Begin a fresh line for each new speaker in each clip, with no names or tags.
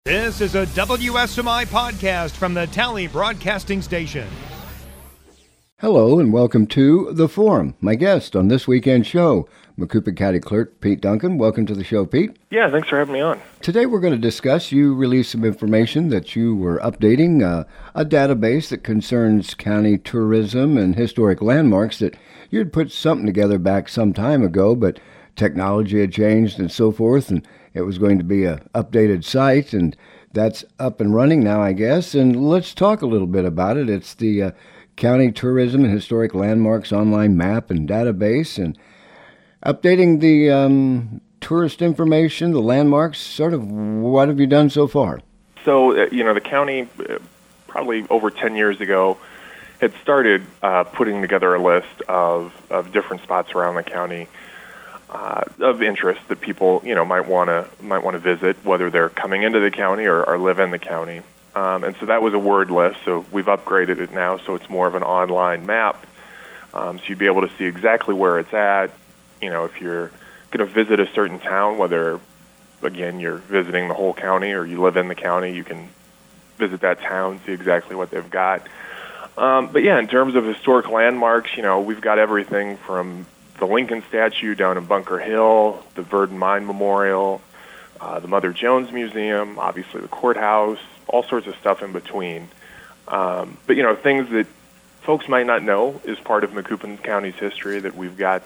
This is a WSMI podcast from the Tally Broadcasting Station.
Hello and welcome to The Forum. My guest on this weekend show, Macoupin County Clerk Pete Duncan. Welcome to the show, Pete.
Yeah, thanks for having me on.
Today we're going to discuss, you released some information that you were updating, a database that concerns county tourism and historic landmarks that you had put something together back some time ago, but technology had changed and so forth, and it was going to be an updated site, and that's up and running now, I guess. And let's talk a little bit about it. It's the County Tourism and Historic Landmarks online map and database, and updating the tourist information, the landmarks. Sort of, what have you done so far?
So, the county, probably over 10 years ago, had started putting together a list of different spots around the county of interest that people, might want to visit, whether they're coming into the county or live in the county. And so that was a word list, so we've upgraded it now, so it's more of an online map. So you'd be able to see exactly where it's at. If you're going to visit a certain town, whether, again, you're visiting the whole county or you live in the county, you can visit that town, see exactly what they've got. But yeah, in terms of historic landmarks, we've got everything from the Lincoln statue down in Bunker Hill, the Verdon Mine Memorial, the Mother Jones Museum, obviously the courthouse, all sorts of stuff in between. But, things that folks might not know is part of Macoupin County's history that we've got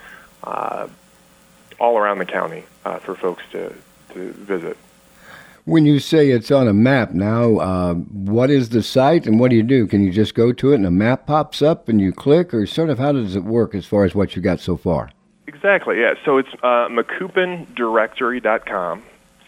all around the county for folks to visit.
When you say it's on a map now, what is the site and what do you do? Can you just go to it and a map pops up and you click, or sort of how does it work as far as what you got so far?
Exactly, yeah. So it's MacoupinDirectory.com.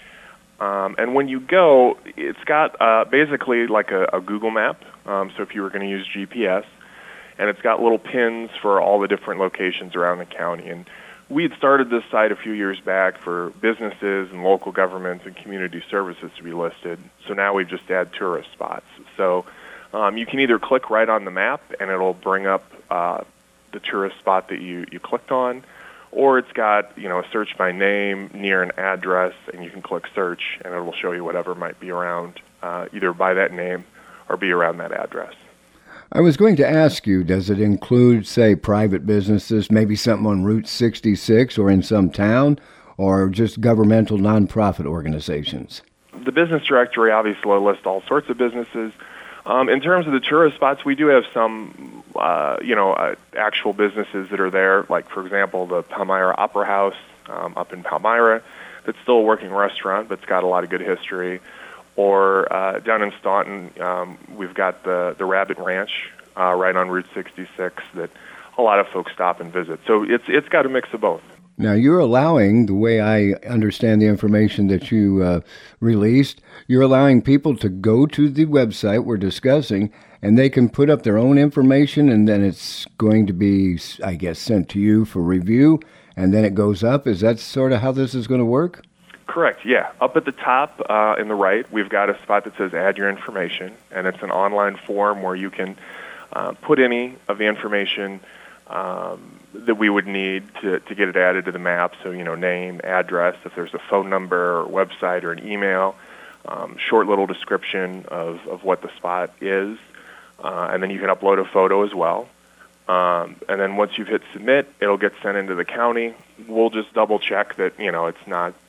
And when you go, it's got basically like a Google map. So if you were going to use GPS, and it's got little pins for all the different locations around the county. And we had started this site a few years back for businesses and local governments and community services to be listed. So now we just add tourist spots. So you can either click right on the map and it'll bring up the tourist spot that you clicked on, or it's got a search by name near an address, and you can click search and it will show you whatever might be around either by that name or be around that address.
I was going to ask you, does it include, say, private businesses, maybe something on Route 66 or in some town, or just governmental nonprofit organizations?
The business directory obviously lists all sorts of businesses. In terms of the tourist spots, we do have some, actual businesses that are there, like, for example, the Palmyra Opera House up in Palmyra. That's still a working restaurant, but it's got a lot of good history. Or down in Staunton, we've got the Rabbit Ranch right on Route 66 that a lot of folks stop and visit. So it's got a mix of both.
Now, you're allowing, the way I understand the information that you released, you're allowing people to go to the website we're discussing, and they can put up their own information, and then it's going to be, I guess, sent to you for review, and then it goes up. Is that sort of how this is going to work?
Correct, yeah. Up at the top in the right, we've got a spot that says Add Your Information, and it's an online form where you can put any of the information that we would need to get it added to the map. So, name, address, if there's a phone number or website or an email, short little description of what the spot is, and then you can upload a photo as well. And then once you've hit submit, it'll get sent into the county. We'll just double check that, it's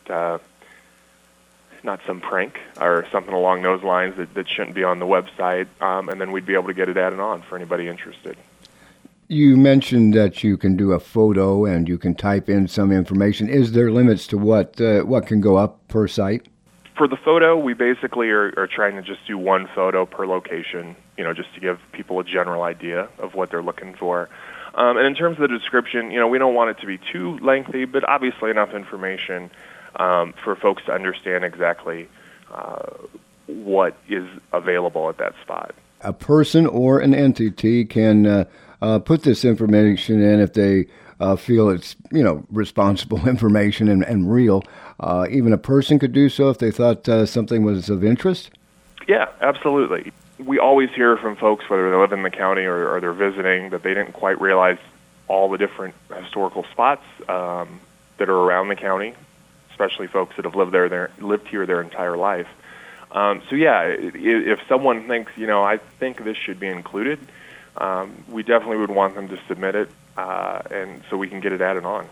not some prank or something along those lines that shouldn't be on the website, and then we'd be able to get it added on for anybody interested.
You mentioned that you can do a photo and you can type in some information. Is there limits to what can go up per site?
For the photo, we basically are trying to just do one photo per location, just to give people a general idea of what they're looking for. And in terms of the description, we don't want it to be too lengthy, but obviously enough information for folks to understand exactly what is available at that spot.
A person or an entity can put this information in if they feel it's, responsible information and real. Even a person could do so if they thought something was of interest?
Yeah, absolutely. We always hear from folks, whether they live in the county or they're visiting, that they didn't quite realize all the different historical spots that are around the county, especially folks that have lived here their entire life. So yeah, if someone thinks, I think this should be included, we definitely would want them to submit it, and so we can get it added on.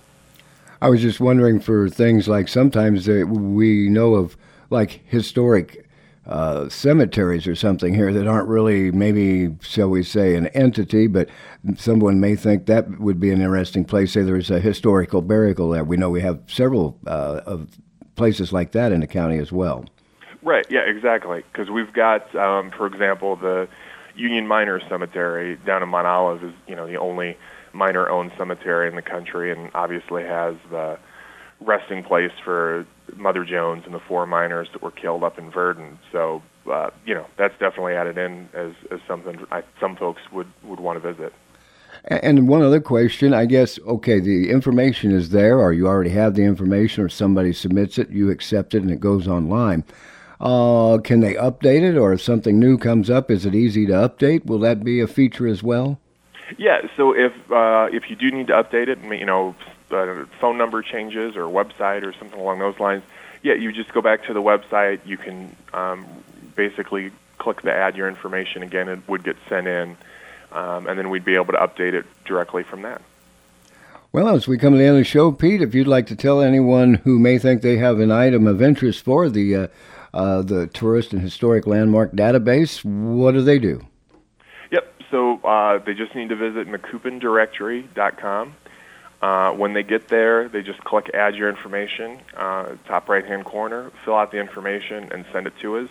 I was just wondering for things like sometimes we know of like historic cemeteries or something here that aren't really, maybe, shall we say, an entity, but someone may think that would be an interesting place. Say there's a historical burial there. We know we have several of places like that in the county as well.
Right, yeah, exactly. Because we've got, for example, the Union Miners Cemetery down in Mount Olive is, the only miner-owned cemetery in the country, and obviously has the resting place for Mother Jones and the 4 miners that were killed up in Verdon. So, that's definitely added in as something some folks would want to visit.
And one other question, I guess, okay, the information is there, or you already have the information, or somebody submits it, you accept it, and it goes online. Can they update it, or if something new comes up, is it easy to update? Will that be a feature as well?
Yeah, so if you do need to update it, phone number changes or website or something along those lines, yeah, you just go back to the website. You can basically click the add your information again. It would get sent in, and then we'd be able to update it directly from that.
Well, as we come to the end of the show, Pete, if you'd like to tell anyone who may think they have an item of interest for the Tourist and Historic Landmark Database, what do they do?
Yep, so they just need to visit MacCoupinDirectory.com. When they get there, they just click Add Your Information, top right-hand corner, fill out the information, and send it to us.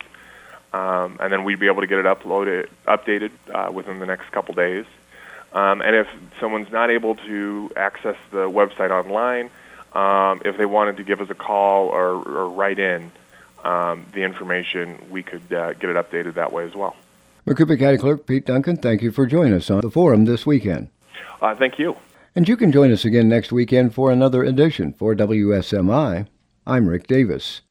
And then we'd be able to get it updated within the next couple days. And if someone's not able to access the website online, if they wanted to give us a call or write in the information, we could get it updated that way as well.
Macoupin County Clerk Pete Duncan, thank you for joining us on the forum this weekend.
Thank you.
And you can join us again next weekend for another edition. For WSMI, I'm Rick Davis.